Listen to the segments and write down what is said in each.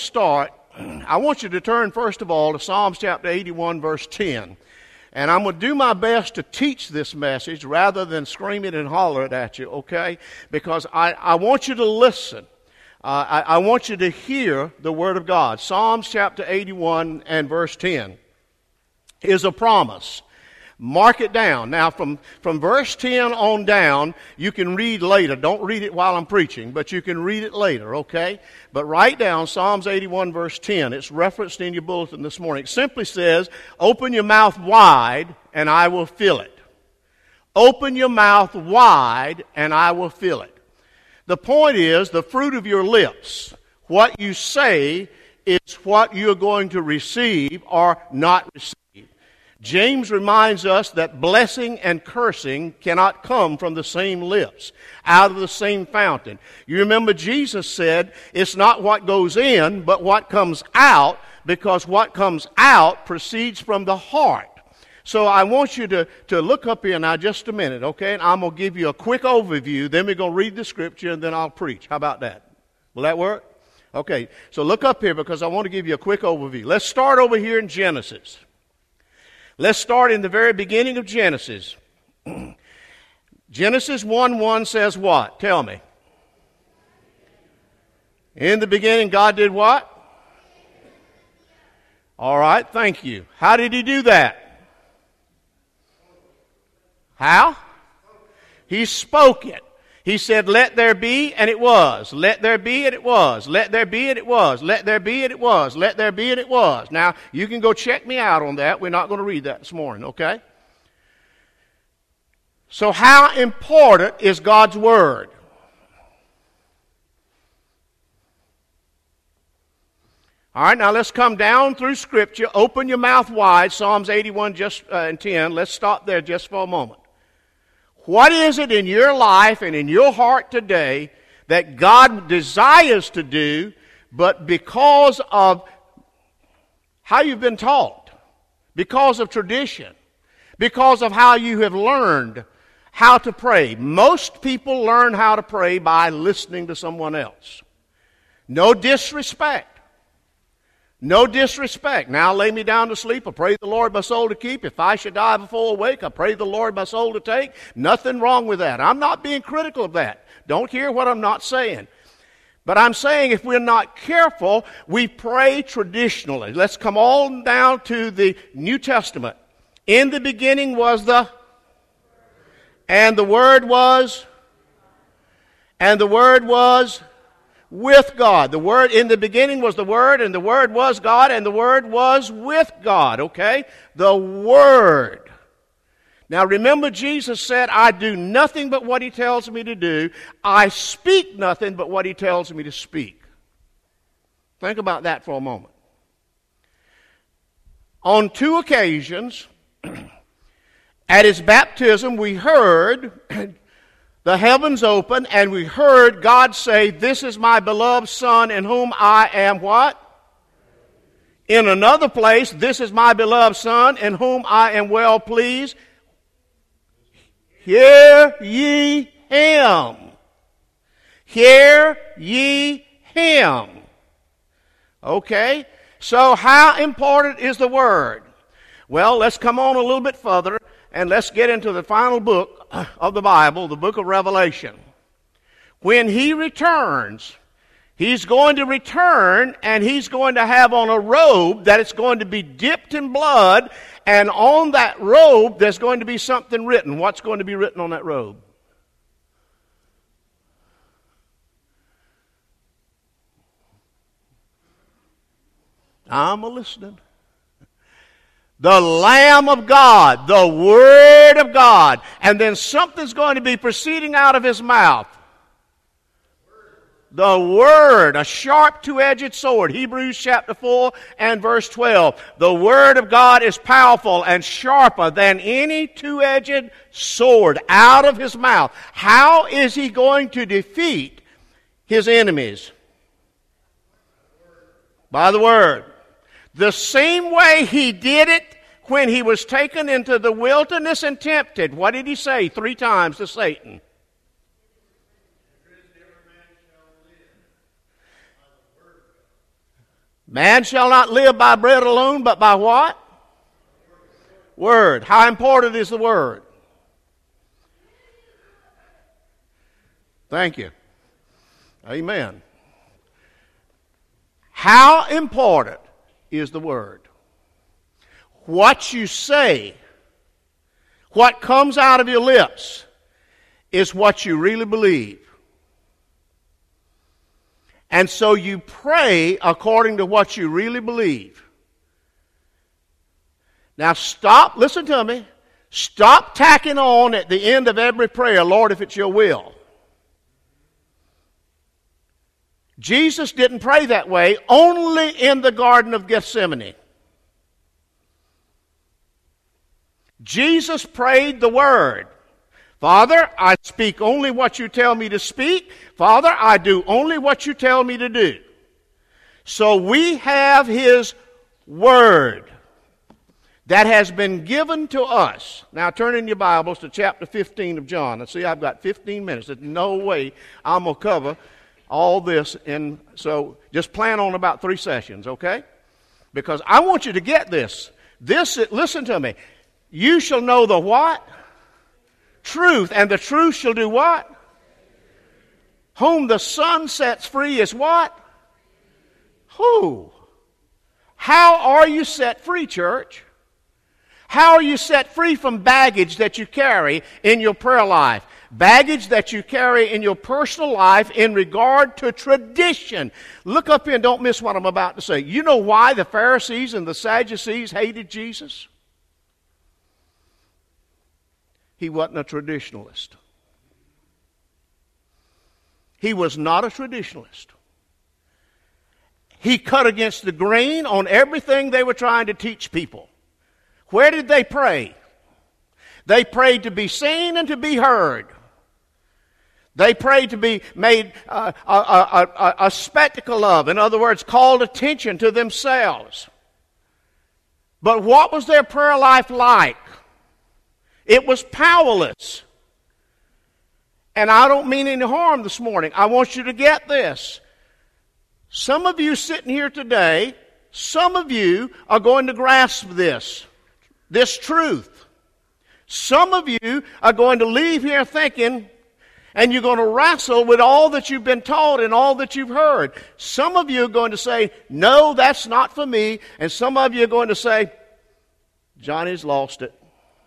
start, I want you to turn first of all to Psalms chapter 81, verse 10. And I'm going to do my best to teach this message rather than scream it and holler it at you, okay? Because I want you to listen. I want you to hear the Word of God. Psalms chapter 81 and verse 10 is a promise. Mark it down. Now, from verse 10 on down, you can read later. Don't read it while I'm preaching, but you can read it later, okay? But write down Psalms 81, verse 10. It's referenced in your bulletin this morning. It simply says, open your mouth wide, and I will fill it. Open your mouth wide, and I will fill it. The point is, the fruit of your lips, what you say, is what you're going to receive or not receive. James reminds us that blessing and cursing cannot come from the same lips, out of the same fountain. You remember Jesus said, it's not what goes in, but what comes out, because what comes out proceeds from the heart. So I want you to look up here now just a minute, okay? And I'm going to give you a quick overview, then we're going to read the scripture, and then I'll preach. How about that? Will that work? Okay, so look up here because I want to give you a quick overview. Let's start over here in Genesis. Let's start in the very beginning of Genesis. Genesis 1:1 says what? Tell me. In the beginning, God did what? All right, thank you. How did He do that? How? He spoke it. He said, let there be, and it was. Let there be, and it was. Let there be, and it was. Let there be, and it was. Let there be, and it was. Now, you can go check me out on that. We're not going to read that this morning, okay? So how important is God's Word? All right, now let's come down through Scripture. Open your mouth wide, Psalms 81 and 10. Let's stop there just for a moment. What is it in your life and in your heart today that God desires to do, but because of how you've been taught, because of tradition, because of how you have learned how to pray? Most people learn how to pray by listening to someone else. No disrespect. No disrespect. Now lay me down to sleep. I pray the Lord my soul to keep. If I should die before awake, I pray the Lord my soul to take. Nothing wrong with that. I'm not being critical of that. Don't hear what I'm not saying. But I'm saying if we're not careful, we pray traditionally. Let's come on down to the New Testament. In the beginning was the, and the Word was, and the Word was with God. The Word, in the beginning was the Word, and the Word was God, and the Word was with God, okay? The Word. Now remember, Jesus said, I do nothing but what He tells me to do. I speak nothing but what He tells me to speak. Think about that for a moment. On 2 occasions, at His baptism, we heard the heavens open, and we heard God say, this is my beloved Son in whom I am what? In another place, this is my beloved Son in whom I am well pleased. Hear ye Him. Hear ye Him. Okay? So how important is the Word? Well, let's come on a little bit further, and let's get into the final book of the Bible, the book of Revelation. When He returns, He's going to return, and He's going to have on a robe that it's going to be dipped in blood, and on that robe there's going to be something written. What's going to be written on that robe? I'm listening. The Lamb of God, the Word of God. And then something's going to be proceeding out of His mouth. The Word, a sharp two-edged sword. Hebrews chapter 4 and verse 12. The Word of God is powerful and sharper than any two-edged sword out of His mouth. How is He going to defeat His enemies? By the Word. The same way He did it when He was taken into the wilderness and tempted. What did He say 3 times to Satan? Man shall not live by bread alone, but by what? Word. How important is the word? Thank you. Amen. How important is the word? What you say, what comes out of your lips, is what you really believe. And so you pray according to what you really believe. Now stop, listen to me, stop tacking on at the end of every prayer, Lord, if it's your will. Jesus didn't pray that way only in the Garden of Gethsemane. Jesus prayed the word. Father, I speak only what you tell me to speak. Father, I do only what you tell me to do. So we have His word that has been given to us. Now turn in your Bibles to chapter 15 of John. Let's see, I've got 15 minutes. There's no way I'm going to cover all this. And so just plan on about 3 sessions, okay? Because I want you to get this. Listen to me. You shall know the what? Truth, and the truth shall do what? Whom the Son sets free is what? Who? How are you set free, church? How are you set free from baggage that you carry in your prayer life? Baggage that you carry in your personal life in regard to tradition. Look up here and don't miss what I'm about to say. You know why the Pharisees and the Sadducees hated Jesus? He wasn't a traditionalist. He was not a traditionalist. He cut against the grain on everything they were trying to teach people. Where did they pray? They prayed to be seen and to be heard. They prayed to be made a spectacle of. In other words, called attention to themselves. But what was their prayer life like? It was powerless. And I don't mean any harm this morning. I want you to get this. Some of you sitting here today, some of you are going to grasp this truth. Some of you are going to leave here thinking, and you're going to wrestle with all that you've been taught and all that you've heard. Some of you are going to say, no, that's not for me. And some of you are going to say, Johnny's lost it.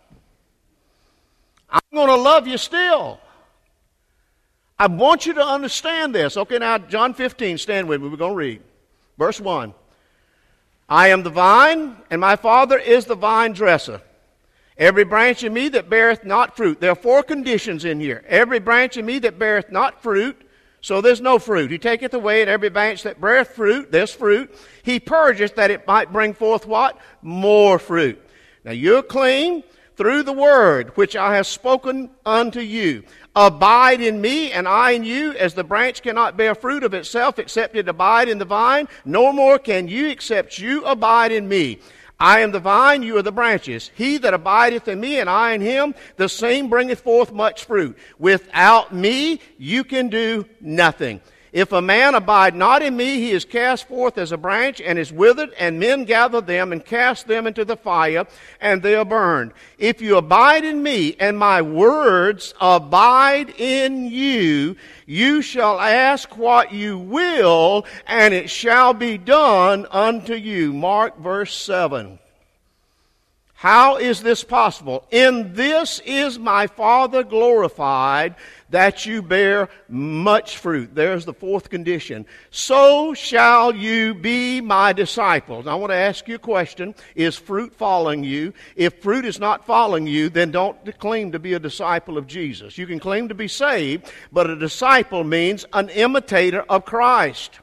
I'm going to love you still. I want you to understand this. Okay, now John 15, stand with me. We're going to read. Verse 1. I am the vine, and my Father is the vine dresser. Every branch in me that beareth not fruit. There are 4 conditions in here. Every branch in me that beareth not fruit, so there's no fruit. He taketh away, and every branch that beareth fruit, there's fruit. He purgeth that it might bring forth what? More fruit. Now you're clean through the word which I have spoken unto you. Abide in me, and I in you, as the branch cannot bear fruit of itself except it abide in the vine, no more can you except you abide in me. I am the vine, you are the branches. He that abideth in me, and I in him, the same bringeth forth much fruit. Without me you can do nothing. If a man abide not in me, he is cast forth as a branch and is withered, and men gather them and cast them into the fire, and they are burned. If you abide in me, and my words abide in you, you shall ask what you will, and it shall be done unto you. Mark verse 7. How is this possible? In this is my Father glorified, that you bear much fruit. There's the 4th condition. So shall you be my disciples. I want to ask you a question. Is fruit following you? If fruit is not following you, then don't claim to be a disciple of Jesus. You can claim to be saved, but a disciple means an imitator of Christ.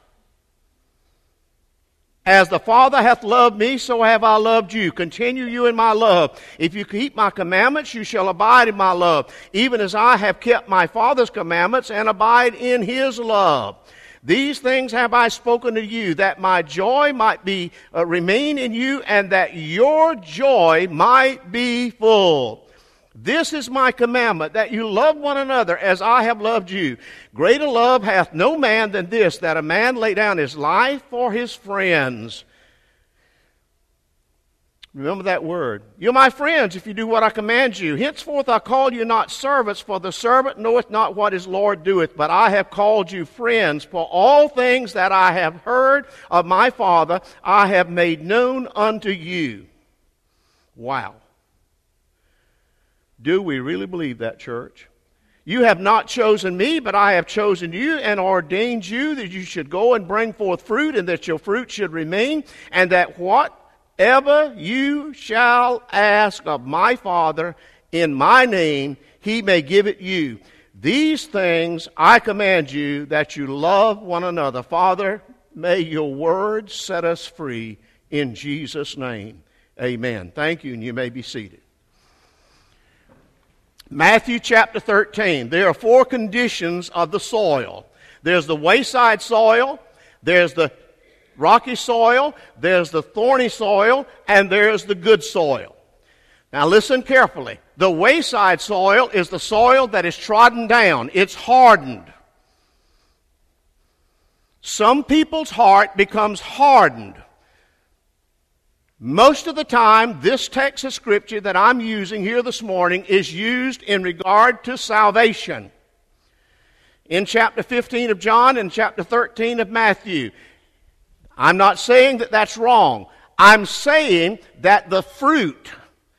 As the Father hath loved me, so have I loved you. Continue you in my love. If you keep my commandments, you shall abide in my love, even as I have kept my Father's commandments and abide in his love. These things have I spoken to you, that my joy might be remain in you, and that your joy might be full. This is my commandment, that you love one another as I have loved you. Greater love hath no man than this, that a man lay down his life for his friends. Remember that word. You're my friends if you do what I command you. Henceforth I call you not servants, for the servant knoweth not what his Lord doeth, but I have called you friends. For all things that I have heard of my Father, I have made known unto you. Wow. Do we really believe that, church? You have not chosen me, but I have chosen you and ordained you that you should go and bring forth fruit, and that your fruit should remain, and that whatever you shall ask of my Father in my name, he may give it you. These things I command you, that you love one another. Father, may your word set us free in Jesus' name. Amen. Thank you, and you may be seated. Matthew chapter 13. There are 4 conditions of the soil. There's the wayside soil, there's the rocky soil, there's the thorny soil, and there's the good soil. Now listen carefully. The wayside soil is the soil that is trodden down. It's hardened. Some people's heart becomes hardened. Most of the time, this text of Scripture that I'm using here this morning is used in regard to salvation. In chapter 15 of John and chapter 13 of Matthew. I'm not saying that that's wrong. I'm saying that the fruit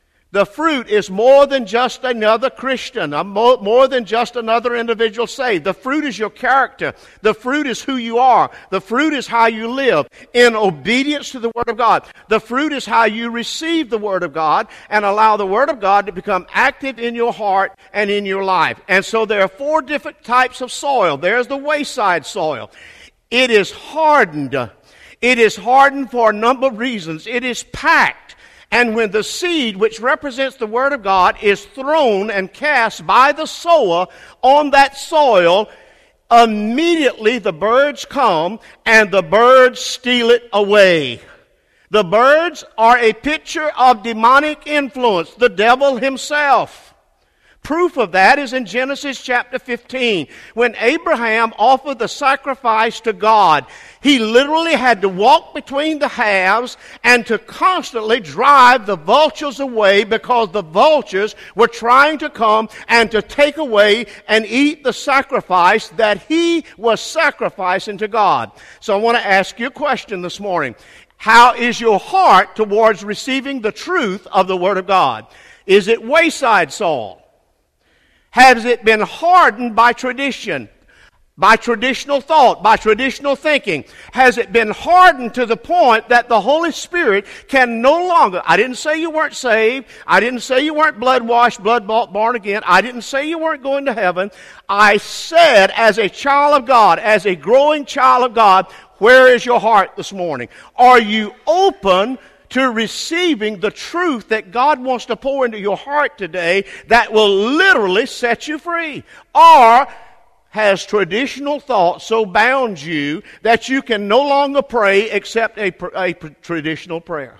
is more than just another Christian, more than just another individual saved. The fruit is your character. The fruit is who you are. The fruit is how you live in obedience to the Word of God. The fruit is how you receive the Word of God and allow the Word of God to become active in your heart and in your life. And so there are 4 different types of soil. There's the wayside soil. It is hardened. It is hardened for a number of reasons. It is packed. And when the seed, which represents the Word of God, is thrown and cast by the sower on that soil, immediately the birds come and the birds steal it away. The birds are a picture of demonic influence, the devil himself. Proof of that is in Genesis chapter 15. When Abraham offered the sacrifice to God, he literally had to walk between the halves and to constantly drive the vultures away, because the vultures were trying to come and to take away and eat the sacrifice that he was sacrificing to God. So I want to ask you a question this morning. How is your heart towards receiving the truth of the Word of God? Is it wayside soil? Has it been hardened by tradition, by traditional thought, by traditional thinking? Has it been hardened to the point that the Holy Spirit can no longer... I didn't say you weren't saved. I didn't say you weren't blood-washed, blood-bought, born again. I didn't say you weren't going to heaven. I said, as a child of God, as a growing child of God, where is your heart this morning? Are you open to receiving the truth that God wants to pour into your heart today that will literally set you free? Or has traditional thought so bound you that you can no longer pray except a traditional prayer?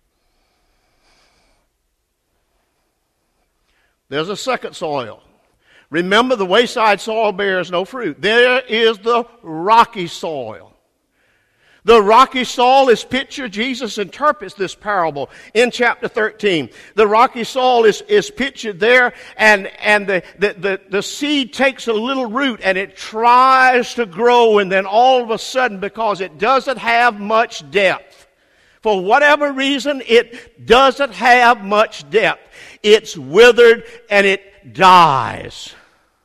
There's a second soil. Remember, the wayside soil bears no fruit. There is the rocky soil. The rocky soil is pictured. Jesus interprets this parable in chapter 13. The rocky soil is pictured there, and the seed takes a little root and it tries to grow, and then all of a sudden, because it doesn't have much depth, for whatever reason, it doesn't have much depth. It's withered and it dies.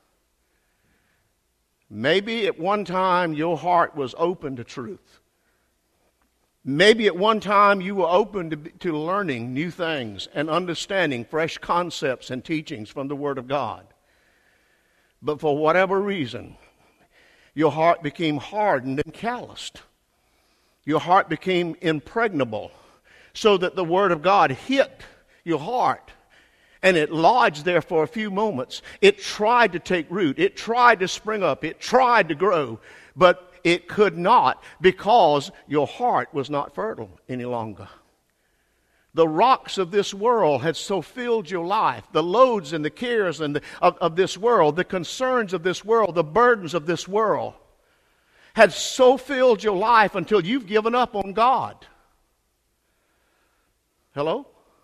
Maybe at one time your heart was open to truth. Maybe at one time you were open to learning new things and understanding fresh concepts and teachings from the Word of God. But for whatever reason, your heart became hardened and calloused. Your heart became impregnable, so that the Word of God hit your heart and it lodged there for a few moments. It tried to take root. It tried to spring up. It tried to grow. But it could not, because your heart was not fertile any longer. The rocks of this world had so filled your life, the loads and the cares of this world, the concerns of this world, the burdens of this world, had so filled your life until you've given up on God. Hello?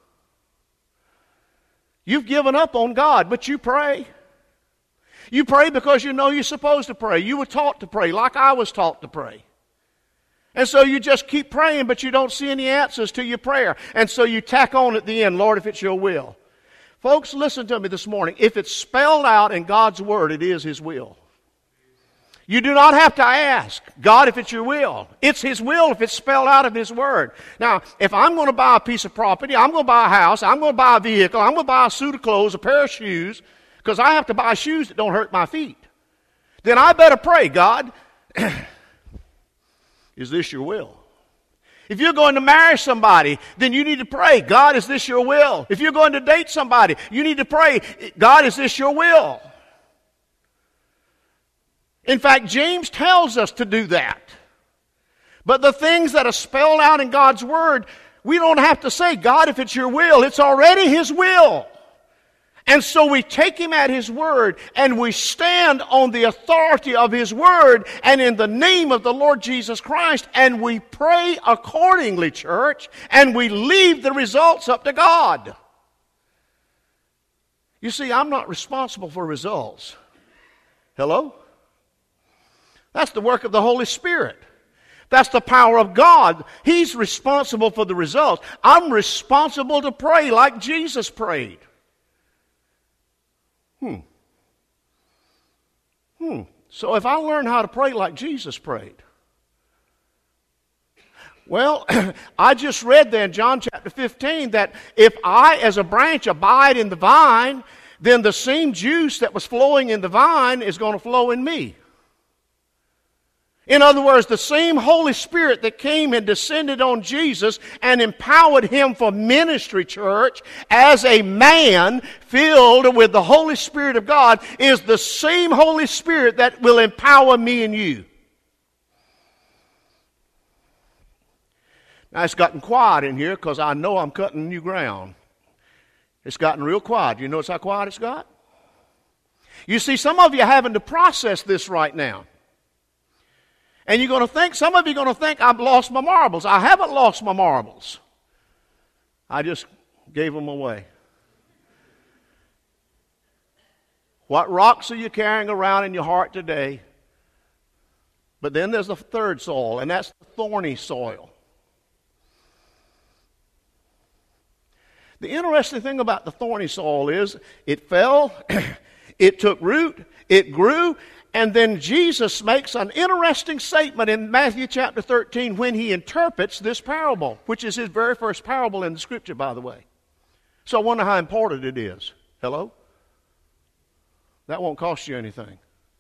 You've given up on God, but you pray. You pray because you know you're supposed to pray. You were taught to pray like I was taught to pray. And so you just keep praying, but you don't see any answers to your prayer. And so you tack on at the end, Lord, if it's your will. Folks, listen to me this morning. If it's spelled out in God's Word, it is His will. You do not have to ask God if it's your will. It's His will if it's spelled out of His Word. Now, if I'm going to buy a piece of property, I'm going to buy a house, I'm going to buy a vehicle, I'm going to buy a suit of clothes, a pair of shoes, because I have to buy shoes that don't hurt my feet, then I better pray, God, is this your will? If you're going to marry somebody, then you need to pray, God, is this your will? If you're going to date somebody, you need to pray, God, is this your will? In fact, James tells us to do that. But the things that are spelled out in God's Word, we don't have to say, God, if it's your will, it's already His will. And so we take Him at His word, and we stand on the authority of His word, and in the name of the Lord Jesus Christ, and we pray accordingly, church, and we leave the results up to God. You see, I'm not responsible for results. Hello? That's the work of the Holy Spirit. That's the power of God. He's responsible for the results. I'm responsible to pray like Jesus prayed. So if I learn how to pray like Jesus prayed, well, I just read there in John chapter 15 that if I as a branch abide in the vine, then the same juice that was flowing in the vine is going to flow in me. In other words, the same Holy Spirit that came and descended on Jesus and empowered Him for ministry, church, as a man filled with the Holy Spirit of God, is the same Holy Spirit that will empower me and you. Now, it's gotten quiet in here because I know I'm cutting new ground. It's gotten real quiet. You notice how quiet it's got? You see, some of you are having to process this right now. And you're going to think, some of you are going to think, I've lost my marbles. I haven't lost my marbles. I just gave them away. What rocks are you carrying around in your heart today? But then there's the third soil, and that's the thorny soil. The interesting thing about the thorny soil is it fell, it took root, it grew, and then Jesus makes an interesting statement in Matthew chapter 13 when He interprets this parable, which is His very first parable in the Scripture, by the way. So I wonder how important it is. Hello? That won't cost you anything.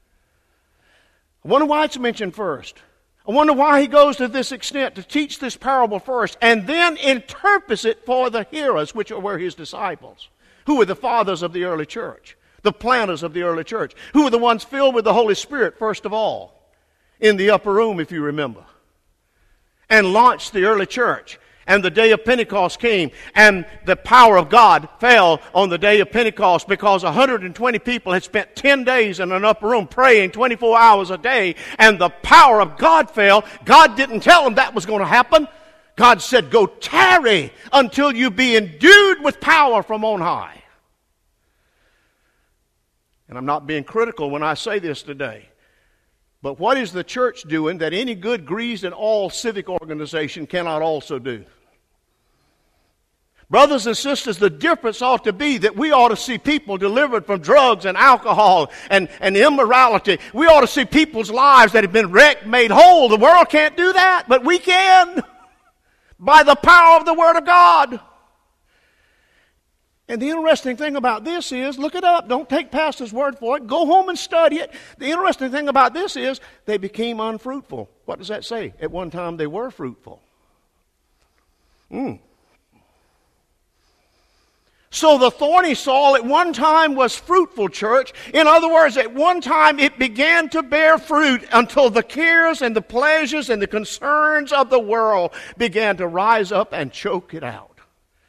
I wonder why it's mentioned first. I wonder why He goes to this extent to teach this parable first and then interprets it for the hearers, which were His disciples, who were the fathers of the early church. The planters of the early church, who were the ones filled with the Holy Spirit, first of all, in the upper room, if you remember, and launched the early church. And the day of Pentecost came, and the power of God fell on the day of Pentecost because 120 people had spent 10 days in an upper room praying 24 hours a day, and the power of God fell. God didn't tell them that was going to happen. God said, go tarry until you be endued with power from on high. And I'm not being critical when I say this today. But what is the church doing that any good, greased, and all civic organization cannot also do? Brothers and sisters, the difference ought to be that we ought to see people delivered from drugs and alcohol and immorality. We ought to see people's lives that have been wrecked, made whole. The world can't do that, but we can by the power of the Word of God. And the interesting thing about this is, look it up, don't take pastor's word for it, go home and study it. The interesting thing about this is, they became unfruitful. What does that say? At one time they were fruitful. So the thorny soil at one time was fruitful, church. In other words, at one time it began to bear fruit until the cares and the pleasures and the concerns of the world began to rise up and choke it out.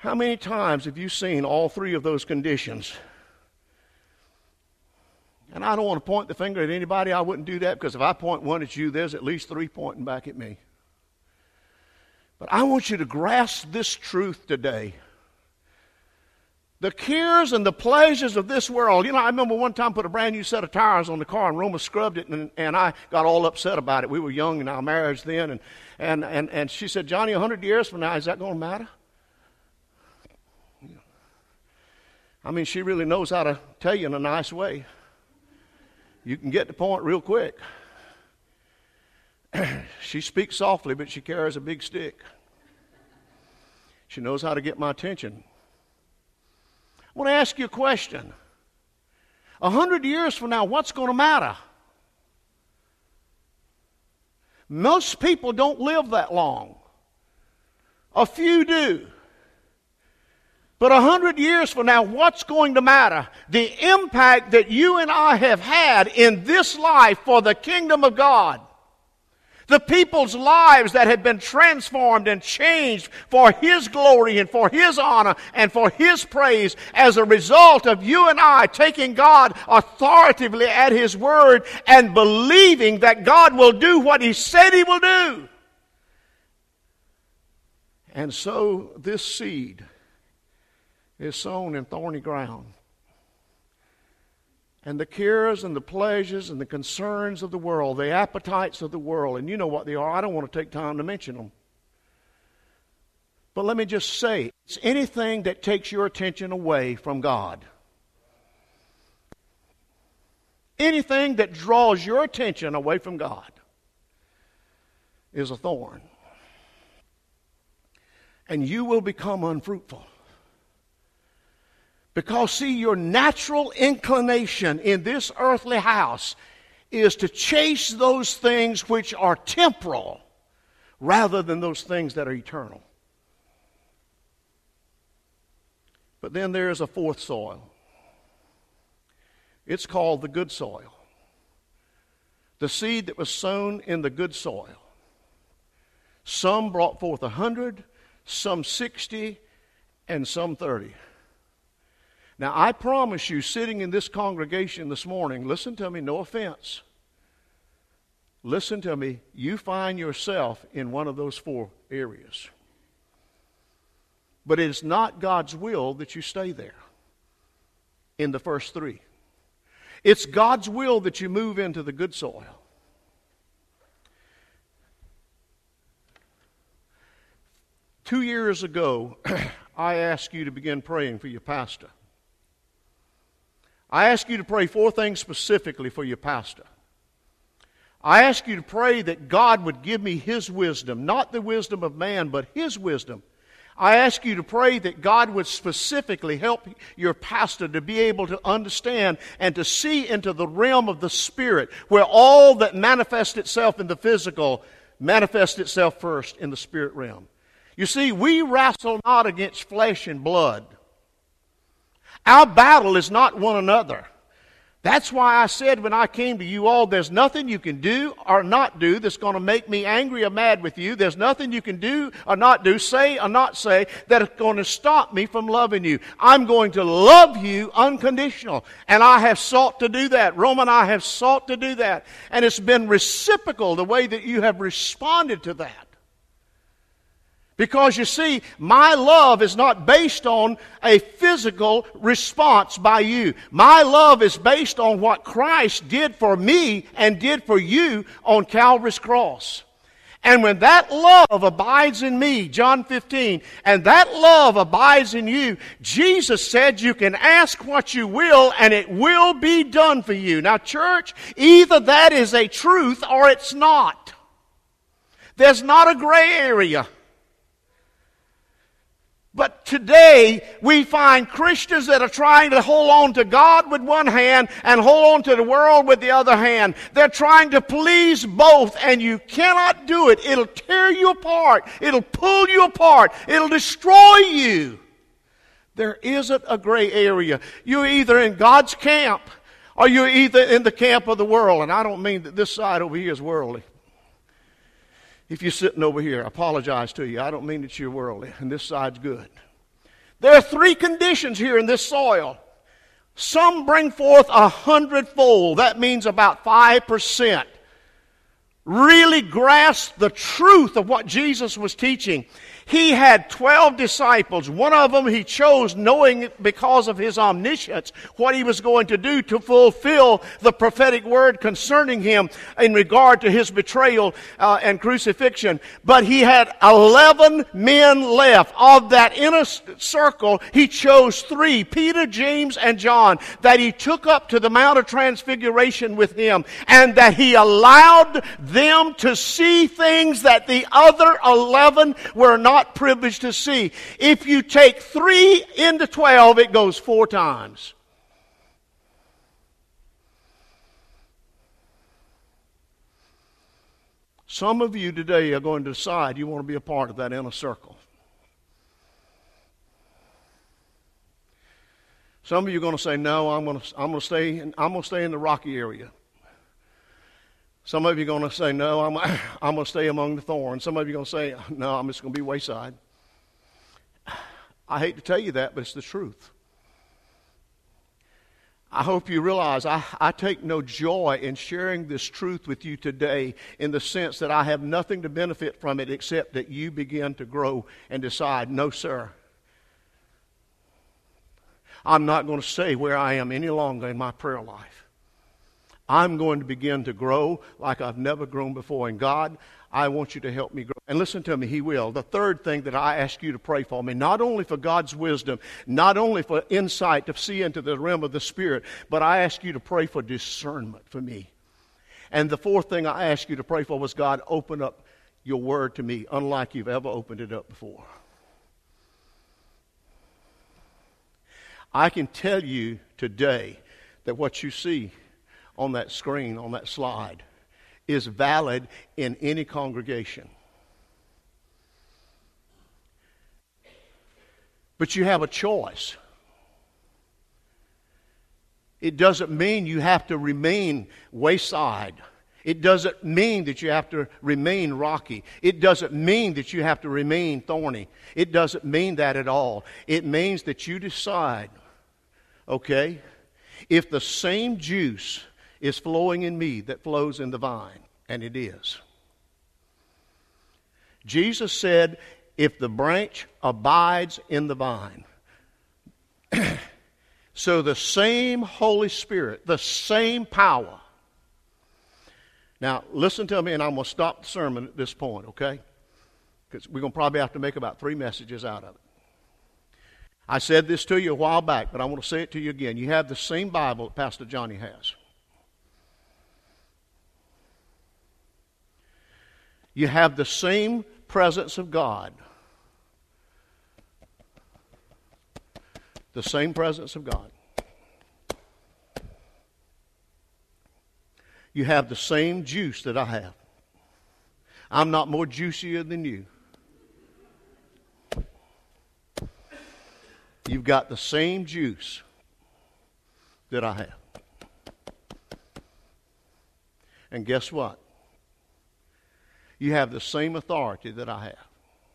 How many times have you seen all three of those conditions? And I don't want to point the finger at anybody. I wouldn't do that, because if I point one at you, there's at least three pointing back at me. But I want you to grasp this truth today. The cares and the pleasures of this world. You know, I remember one time put a brand new set of tires on the car, and Roma scrubbed it, and I got all upset about it. We were young in our marriage then, and she said, Johnny, 100 years from now, is that going to matter? I mean, she really knows how to tell you in a nice way. You can get the point real quick. She speaks softly, but she carries a big stick. She knows how to get my attention. I want to ask you a question. 100 years from now, what's going to matter? Most people don't live that long. A few do. But 100 years from now, what's going to matter? The impact that you and I have had in this life for the kingdom of God. The people's lives that have been transformed and changed for His glory and for His honor and for His praise as a result of you and I taking God authoritatively at His word and believing that God will do what He said He will do. And so this seed is sown in thorny ground. And the cares and the pleasures and the concerns of the world, the appetites of the world, and you know what they are. I don't want to take time to mention them. But let me just say, it's anything that takes your attention away from God. Anything that draws your attention away from God is a thorn. And you will become unfruitful. Because, see, your natural inclination in this earthly house is to chase those things which are temporal rather than those things that are eternal. But then there is a fourth soil. It's called the good soil. The seed that was sown in the good soil. Some brought forth 100, some 60, and some 30. Now, I promise you, sitting in this congregation this morning, listen to me, no offense. Listen to me, you find yourself in one of those four areas. But it is not God's will that you stay there in the first three. It's God's will that you move into the good soil. Two years ago, I asked you to begin praying for your pastor. I ask you to pray four things specifically for your pastor. I ask you to pray that God would give me His wisdom, not the wisdom of man, but His wisdom. I ask you to pray that God would specifically help your pastor to be able to understand and to see into the realm of the Spirit, where all that manifests itself in the physical manifests itself first in the spirit realm. You see, we wrestle not against flesh and blood. Our battle is not one another. That's why I said when I came to you all, there's nothing you can do or not do that's going to make me angry or mad with you. There's nothing you can do or not do, say or not say, that is going to stop me from loving you. I'm going to love you unconditional. And I have sought to do that. Roma and I have sought to do that. And it's been reciprocal the way that you have responded to that. Because you see, my love is not based on a physical response by you. My love is based on what Christ did for me and did for you on Calvary's cross. And when that love abides in me, John 15, and that love abides in you, Jesus said you can ask what you will and it will be done for you. Now, church, either that is a truth or it's not. There's not a gray area. But today, we find Christians that are trying to hold on to God with one hand and hold on to the world with the other hand. They're trying to please both, and you cannot do it. It'll tear you apart. It'll pull you apart. It'll destroy you. There isn't a gray area. You're either in God's camp or you're either in the camp of the world. And I don't mean that this side over here is worldly. If you're sitting over here, I apologize to you. I don't mean that you're worldly, and this side's good. There are three conditions here in this soil. Some bring forth 100-fold. That means about 5%. Really grasp the truth of what Jesus was teaching. He had 12 disciples. One of them he chose knowing because of his omniscience what he was going to do to fulfill the prophetic word concerning him in regard to his betrayal and crucifixion. But he had 11 men left. Of that inner circle, he chose 3, Peter, James, and John, that he took up to the Mount of Transfiguration with him, and that he allowed them to see things that the other 11 were not privileged to see. If you take 3 into 12, it goes 4 times. Some of you today are going to decide you want to be a part of that inner circle. Some of you are going to say, "No, I'm going to stay in the rocky area." Some of you are going to say, "No, I'm going to stay among the thorns." Some of you are going to say, "No, I'm just going to be wayside." I hate to tell you that, but it's the truth. I hope you realize I take no joy in sharing this truth with you today in the sense that I have nothing to benefit from it except that you begin to grow and decide, "No, sir, I'm not going to stay where I am any longer in my prayer life. I'm going to begin to grow like I've never grown before. And God, I want you to help me grow." And listen to me, He will. The third thing that I ask you to pray for me, not only for God's wisdom, not only for insight to see into the realm of the Spirit, but I ask you to pray for discernment for me. And the fourth thing I asked you to pray for was, God, open up your word to me unlike you've ever opened it up before. I can tell you today that what you see on that screen, on that slide, is valid in any congregation. But you have a choice. It doesn't mean you have to remain wayside. It doesn't mean that you have to remain rocky. It doesn't mean that you have to remain thorny. It doesn't mean that at all. It means that you decide, okay, if the same juice is flowing in me that flows in the vine, and it is. Jesus said, if the branch abides in the vine, so the same Holy Spirit, the same power. Now, listen to me, and I'm going to stop the sermon at this point, okay? Because we're going to probably have to make about 3 messages out of it. I said this to you a while back, but I want to say it to you again. You have the same Bible that Pastor Johnny has. You have the same presence of God. The same presence of God. You have the same juice that I have. I'm not more juicier than you. You've got the same juice that I have. And guess what? You have the same authority that I have.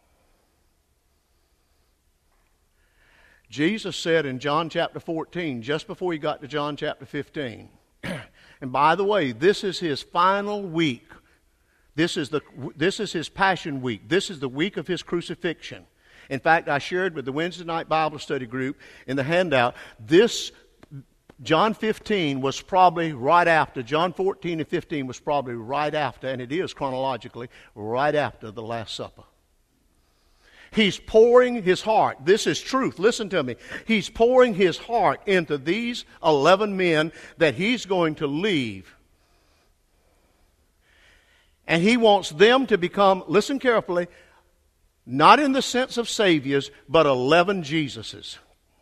Jesus said in John chapter 14, just before he got to John chapter 15, and by the way, this is his final week. This is his Passion Week. This is the week of his crucifixion. In fact, I shared with the Wednesday night Bible study group in the handout, this John 15 was probably right after, John 14 and 15 was probably right after, and it is chronologically, right after the Last Supper. He's pouring his heart. This is truth. Listen to me. He's pouring his heart into these 11 men that he's going to leave. And he wants them to become, listen carefully, not in the sense of saviors, but 11 Jesuses.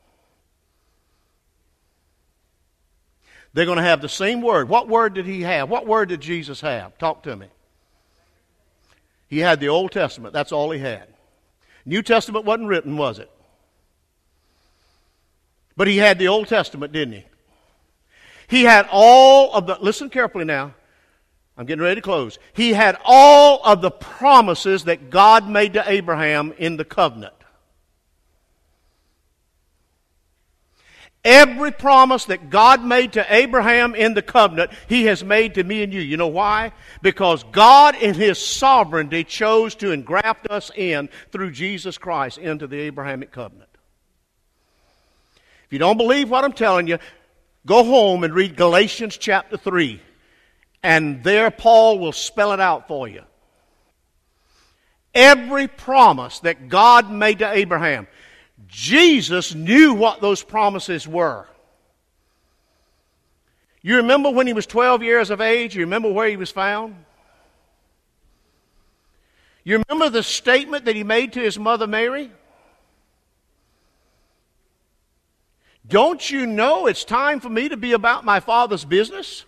They're going to have the same word. What word did he have? What word did Jesus have? Talk to me. He had the Old Testament. That's all he had. New Testament wasn't written, was it? But he had the Old Testament, didn't he? He had all of the, listen carefully now. I'm getting ready to close. He had all of the promises that God made to Abraham in the covenant. Every promise that God made to Abraham in the covenant, He has made to me and you. You know why? Because God in His sovereignty chose to engraft us in through Jesus Christ into the Abrahamic covenant. If you don't believe what I'm telling you, go home and read Galatians chapter 3. And there Paul will spell it out for you. Every promise that God made to Abraham, Jesus knew what those promises were. You remember when he was 12 years of age? You remember where he was found? You remember the statement that he made to his mother Mary? Don't you know it's time for me to be about my Father's business?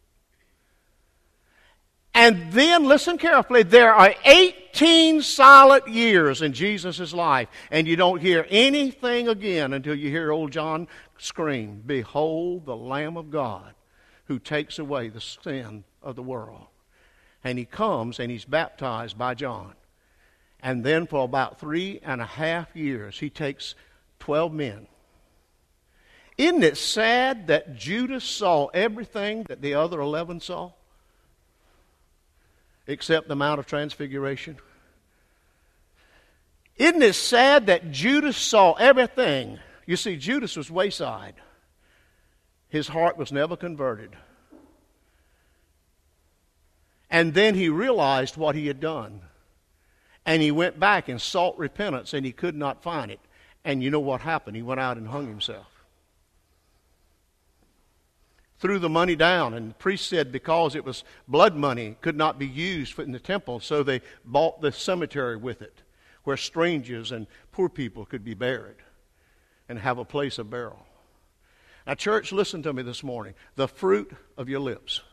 And then, listen carefully, there are 18 silent years in Jesus' life, and you don't hear anything again until you hear old John scream, "Behold the Lamb of God who takes away the sin of the world." And he comes and he's baptized by John. And then for about 3.5 years, he takes 12 men. Isn't it sad that Judas saw everything that the other 11 saw? Except the Mount of Transfiguration. Isn't it sad that Judas saw everything? You see, Judas was wayside. His heart was never converted. And then he realized what he had done. And he went back and sought repentance, and he could not find it. And you know what happened? He went out and hung himself. Threw the money down, and the priest said because it was blood money, it could not be used in the temple, so they bought the cemetery with it, where strangers and poor people could be buried and have a place of burial. Now, church, listen to me this morning. The fruit of your lips.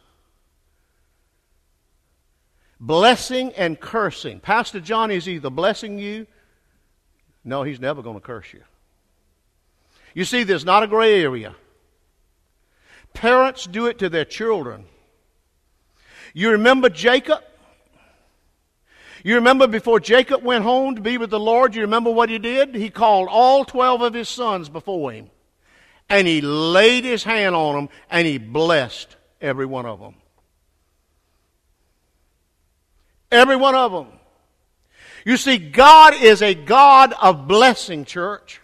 Blessing and cursing. Pastor Johnny is either blessing you. No, he's never going to curse you. You see, there's not a gray area. Parents do it to their children. You remember Jacob? You remember before Jacob went home to be with the Lord, you remember what he did? He called all 12 of his sons before him. And he laid his hand on them and he blessed every one of them. Every one of them. You see, God is a God of blessing, church.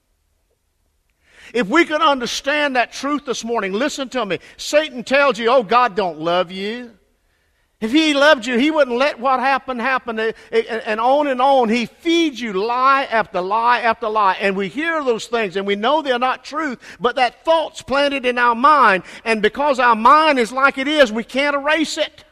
If we could understand that truth this morning, listen to me. Satan tells you, oh, God don't love you. If He loved you, He wouldn't let what happened happen. And on. He feeds you lie after lie after lie. And we hear those things and we know they're not truth, but that thought's planted in our mind. And because our mind is like it is, we can't erase it.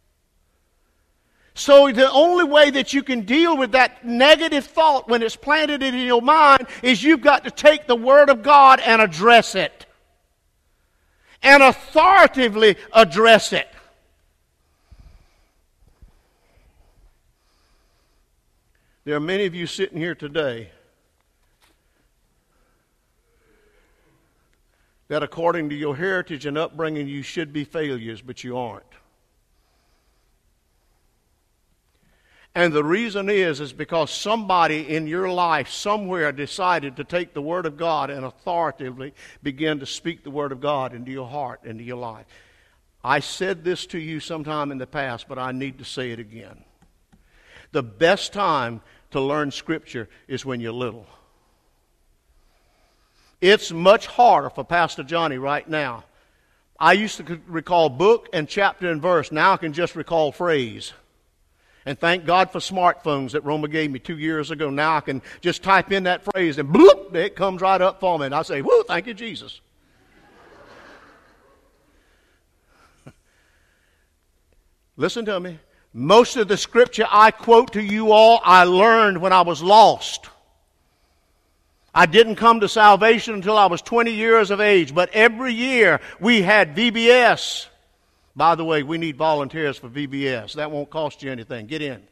So the only way that you can deal with that negative thought when it's planted in your mind is you've got to take the Word of God and address it. And authoritatively address it. There are many of you sitting here today that according to your heritage and upbringing you should be failures, but you aren't. And the reason is because somebody in your life somewhere decided to take the Word of God and authoritatively begin to speak the Word of God into your heart, into your life. I said this to you sometime in the past, but I need to say it again. The best time to learn Scripture is when you're little. It's much harder for Pastor Johnny right now. I used to recall book and chapter and verse. Now I can just recall phrase. And thank God for smartphones that Roma gave me 2 years ago. Now I can just type in that phrase and bloop, it comes right up for me. And I say, woo, thank you, Jesus. Listen to me. Most of the scripture I quote to you all, I learned when I was lost. I didn't come to salvation until I was 20 years of age. But every year we had VBS. By the way, we need volunteers for VBS. That won't cost you anything. Get in.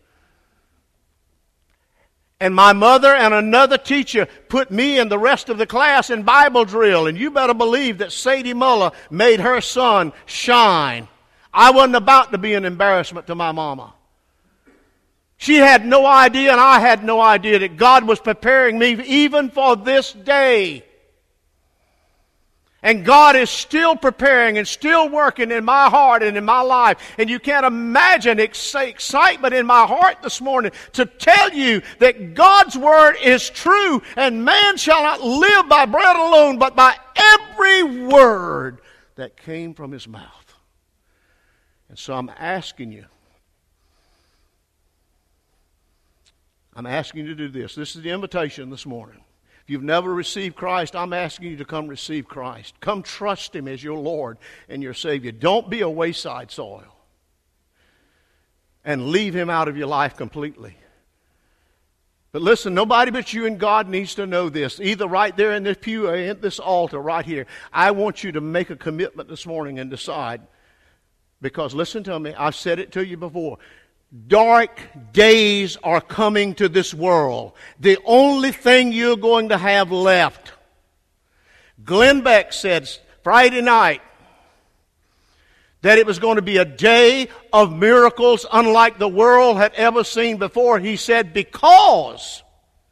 And my mother and another teacher put me and the rest of the class in Bible drill. And you better believe that Sadie Muller made her son shine. I wasn't about to be an embarrassment to my mama. She had no idea and I had no idea that God was preparing me even for this day. And God is still preparing and still working in my heart and in my life. And you can't imagine excitement in my heart this morning to tell you that God's Word is true, and man shall not live by bread alone, but by every word that came from His mouth. And so I'm asking you to do this. This is the invitation this morning. If you've never received Christ, I'm asking you to come receive Christ. Come trust Him as your Lord and your Savior. Don't be a wayside soil. And leave Him out of your life completely. But listen, nobody but you and God needs to know this. Either right there in this pew or at this altar right here. I want you to make a commitment this morning and decide. Because listen to me, I've said it to you before. Dark days are coming to this world. The only thing you're going to have left. Glenn Beck said Friday night that it was going to be a day of miracles unlike the world had ever seen before. He said because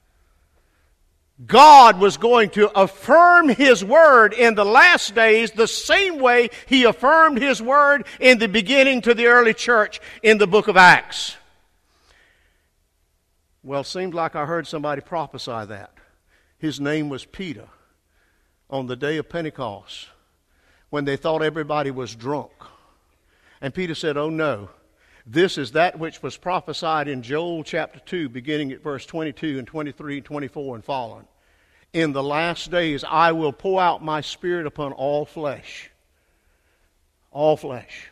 God was going to affirm His Word in the last days the same way He affirmed His Word in the beginning to the early church in the book of Acts. Well, it seems like I heard somebody prophesy that. His name was Peter on the day of Pentecost when they thought everybody was drunk. And Peter said, "Oh no, this is that which was prophesied in Joel chapter 2, beginning at verse 22 and 23 and 24 and following. In the last days I will pour out my Spirit upon all flesh." All flesh.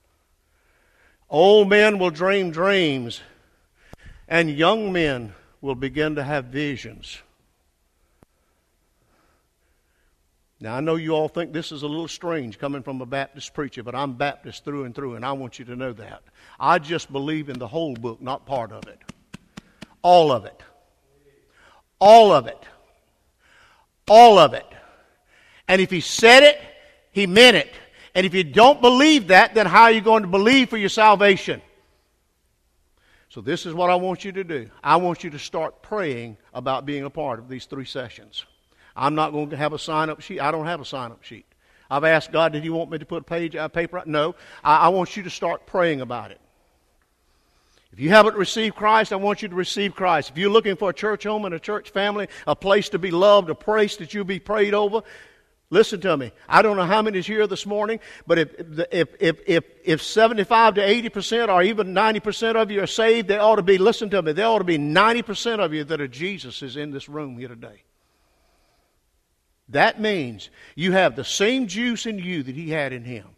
Old men will dream dreams, and young men will begin to have visions. Now, I know you all think this is a little strange coming from a Baptist preacher, but I'm Baptist through and through, and I want you to know that. I just believe in the whole book, not part of it. All of it. All of it. All of it. And if He said it, He meant it. And if you don't believe that, then how are you going to believe for your salvation? So this is what I want you to do. I want you to start praying about being a part of these 3 sessions. I'm not going to have a sign-up sheet. I don't have a sign-up sheet. I've asked God, did He want me to put a paper out? No. I want you to start praying about it. If you haven't received Christ, I want you to receive Christ. If you're looking for a church home and a church family, a place to be loved, a place that you'll be prayed over, listen to me. I don't know how many is here this morning, but if 75 to 80% or even 90% of you are saved, there ought to be, listen to me, there ought to be 90% of you that are Jesus's in this room here today. That means you have the same juice in you that He had in Him.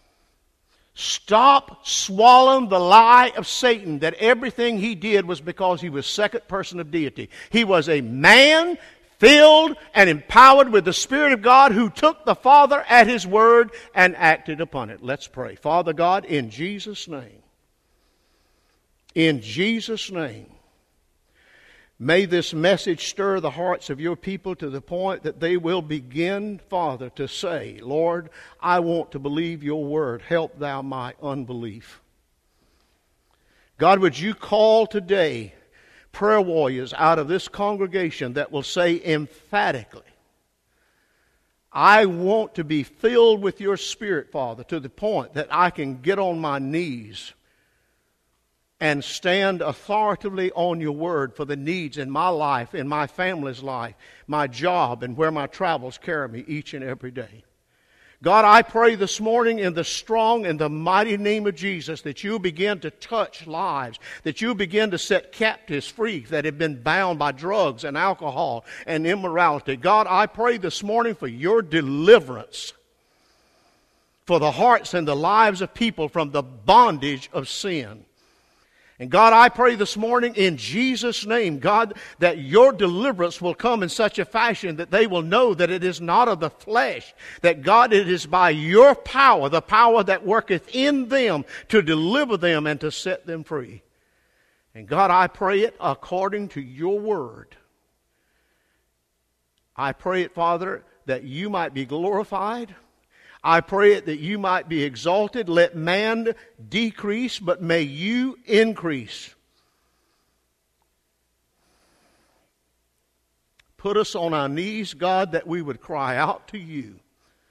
Stop swallowing the lie of Satan that everything he did was because he was second person of deity. He was a man filled and empowered with the Spirit of God who took the Father at His word and acted upon it. Let's pray. Father God, in Jesus' name, may this message stir the hearts of your people to the point that they will begin, Father, to say, Lord, I want to believe your word. Help thou my unbelief. God, would you call today prayer warriors out of this congregation that will say emphatically, I want to be filled with your Spirit, Father, to the point that I can get on my knees and stand authoritatively on your word for the needs in my life, in my family's life, my job, and where my travels carry me each and every day. God, I pray this morning in the strong and the mighty name of Jesus that you begin to touch lives, that you begin to set captives free that have been bound by drugs and alcohol and immorality. God, I pray this morning for your deliverance for the hearts and the lives of people from the bondage of sin. And God, I pray this morning in Jesus' name, God, that your deliverance will come in such a fashion that they will know that it is not of the flesh, that God, it is by your power, the power that worketh in them to deliver them and to set them free. And God, I pray it according to your word. I pray it, Father, that you might be glorified. I pray it that you might be exalted. Let man decrease, but may you increase. Put us on our knees, God, that we would cry out to you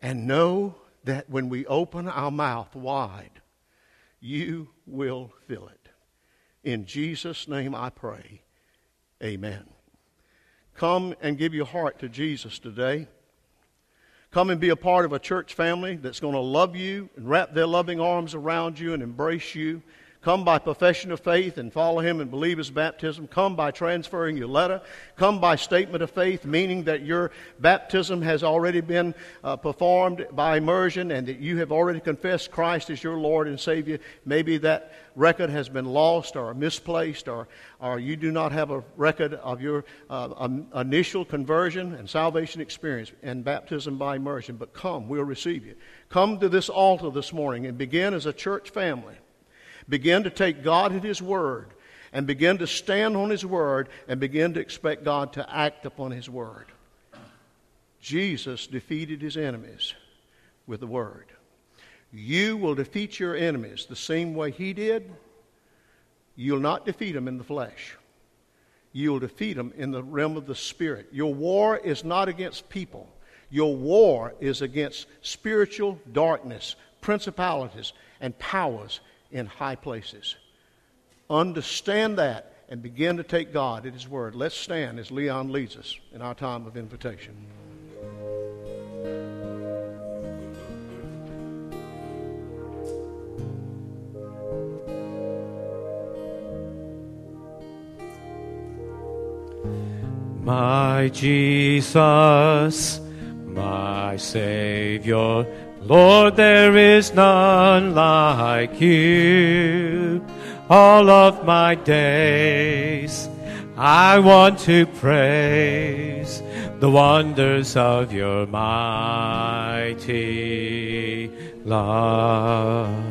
And know that when we open our mouth wide, you will fill it. In Jesus' name I pray. Amen. Come and give your heart to Jesus today. Come and be a part of a church family that's going to love you and wrap their loving arms around you and embrace you. Come by profession of faith and follow Him and believe His baptism. Come by transferring your letter. Come by statement of faith, meaning that your baptism has already been performed by immersion and that you have already confessed Christ as your Lord and Savior. Maybe that record has been lost or misplaced, or you do not have a record of your initial conversion and salvation experience and baptism by immersion. But come, we'll receive you. Come to this altar this morning and begin as a church family. Begin to take God at His Word and begin to stand on His Word and begin to expect God to act upon His Word. Jesus defeated His enemies with the Word. You will defeat your enemies the same way He did. You'll not defeat them in the flesh. You'll defeat them in the realm of the Spirit. Your war is not against people. Your war is against spiritual darkness, principalities, and powers in high places. Understand that and begin to take God at His Word. Let's stand as Leon leads us in our time of invitation. My Jesus, my Savior, Lord, there is none like you. All of my days I want to praise the wonders of your mighty love.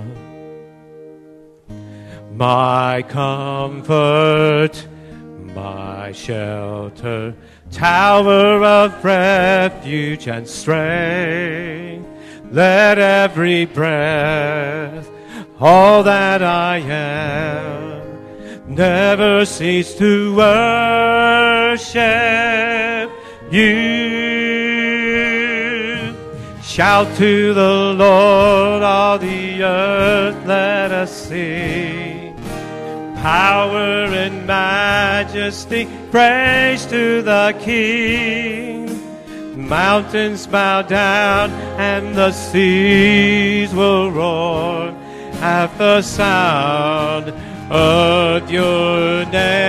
My comfort, my shelter, tower of refuge and strength. Let every breath, all that I am, never cease to worship you. Shout to the Lord, all the earth, let us sing. Power and majesty, praise to the King. Mountains bow down and the seas will roar at the sound of your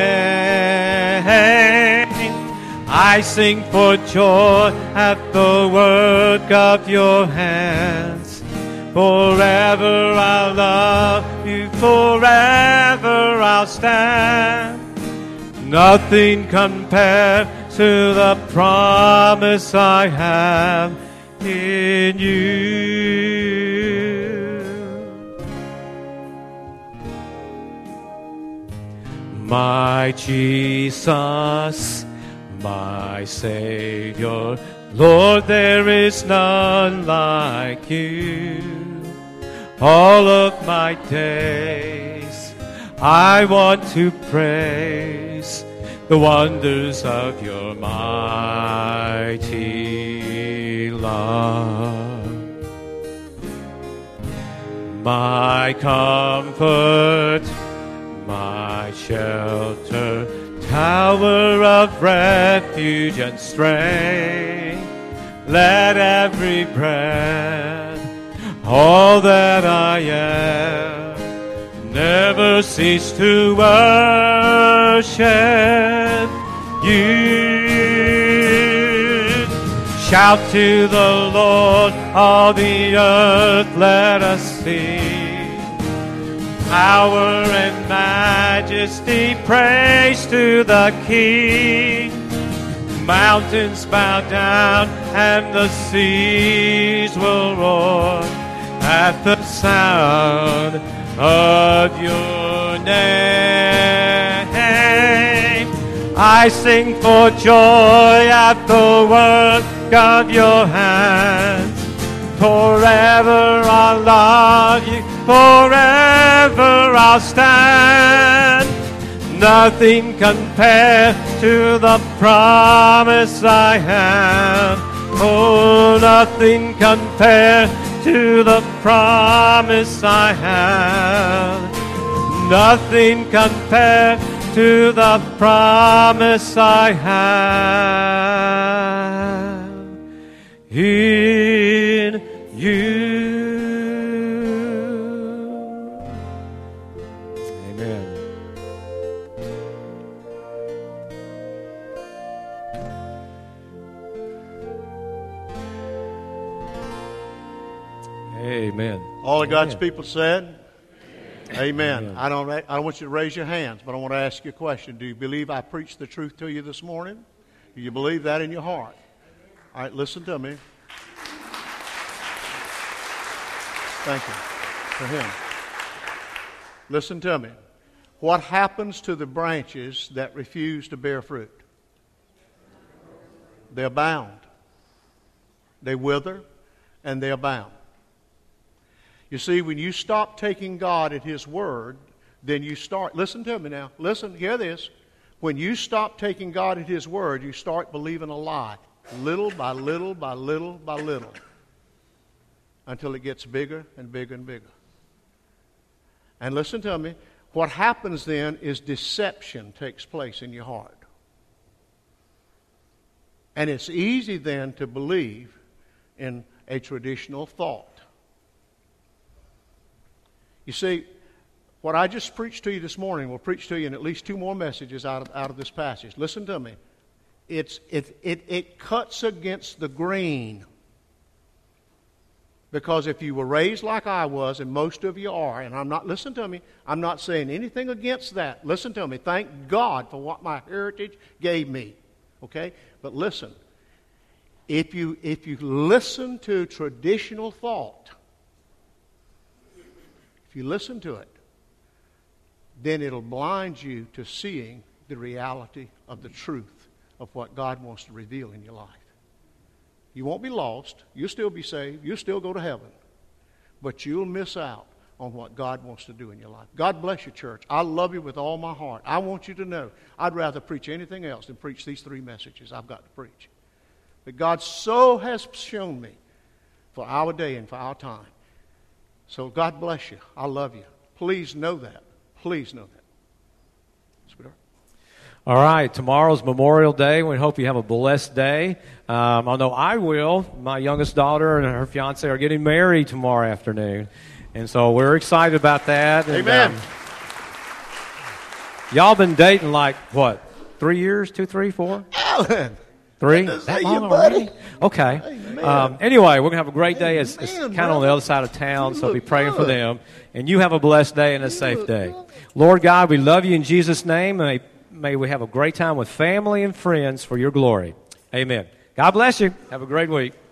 name. I sing for joy at the work of your hands. Forever I'll love you, forever I'll stand. Nothing compared to the promise I have in you. My Jesus, my Savior, Lord, there is none like you. All of my days I want to praise the wonders of your mighty love. My comfort, my shelter, tower of refuge and strength. Let every breath, all that I am, never cease to worship you. Shout to the Lord, all the earth, let us sing. Power and majesty, praise to the King. Mountains bow down and the seas will roar at the sound of your name. I sing for joy at the work of your hands. Forever I'll love you, forever I'll stand. Nothing compared to the promise I have Oh, nothing compared to the promise I have. Nothing compared to the promise I have in you. Amen. Amen. All of God's Amen. people said, Amen. Amen. I don't want you to raise your hands, but I want to ask you a question. Do you believe I preached the truth to you this morning? Do you believe that in your heart? All right, listen to me. Thank you for him. Listen to me. What happens to the branches that refuse to bear fruit? They're bound. They wither and they're bound. You see, when you stop taking God at His word, then you start, listen to me now, listen, hear this. When you stop taking God at His word, you start believing a lie, little by little by little by little, until it gets bigger and bigger and bigger. And listen to me, what happens then is deception takes place in your heart. And it's easy then to believe in a traditional thought. You see, what I just preached to you this morning will preach to you in at least two more messages out of this passage. Listen to me. It cuts against the grain. Because if you were raised like I was, and most of you are, and listen to me, I'm not saying anything against that. Listen to me. Thank God for what my heritage gave me. Okay? But listen, if you listen to traditional thought, if you listen to it, then it'll blind you to seeing the reality of the truth of what God wants to reveal in your life. You won't be lost. You'll still be saved. You'll still go to heaven. But you'll miss out on what God wants to do in your life. God bless you, church. I love you with all my heart. I want you to know I'd rather preach anything else than preach these three messages I've got to preach. But God so has shown me for our day and for our time. So God bless you. I love you. Please know that. Please know that. Sweetheart. All right, tomorrow's Memorial Day. We hope you have a blessed day. I know I will. My youngest daughter and her fiance are getting married tomorrow afternoon. And so we're excited about that. Amen. And, y'all been dating like, what, 3 years? 2, 3, 4? Alan. 3? That That you, long buddy. already? Okay. Amen. Anyway, we're going to have a great day. It's Amen, kind of on the brother. other side of town, You so be look praying for good. them. And you have a blessed day and a safe day. Lord God, we love you in Jesus' name. May we have a great time with family and friends for your glory. Amen. God bless you. Have a great week.